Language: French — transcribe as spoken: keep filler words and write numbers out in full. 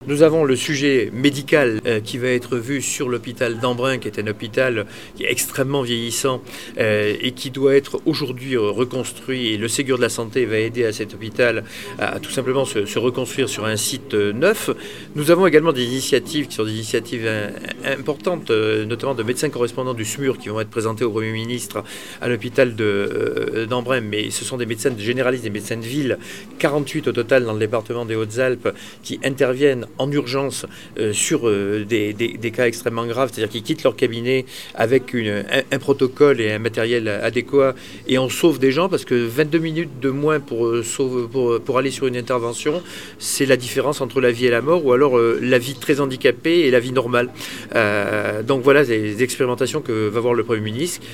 Nous avons le sujet médical euh, qui va être vu sur l'hôpital d'Embrun, qui est un hôpital qui est extrêmement vieillissant euh, et qui doit être aujourd'hui reconstruit. Et le Ségur de la Santé va aider à cet hôpital à, à tout simplement se, se reconstruire sur un site euh, neuf. Nous avons également des initiatives qui sont des initiatives euh, importantes, euh, notamment de médecins correspondants du S M U R qui vont être présentés au Premier ministre à l'hôpital de, euh, d'Embrun. Mais ce sont des médecins généralistes, des médecins de ville, quarante-huit au total dans le département des Hautes-Alpes, qui interviennent en urgence euh, sur euh, des, des, des cas extrêmement graves, c'est-à-dire qu'ils quittent leur cabinet avec une, un, un protocole et un matériel adéquat et on sauve des gens parce que vingt-deux minutes de moins pour, euh, sauve, pour, pour aller sur une intervention, c'est la différence entre la vie et la mort ou alors euh, la vie très handicapée et la vie normale. Euh, donc voilà des, des expérimentations que va voir le Premier ministre.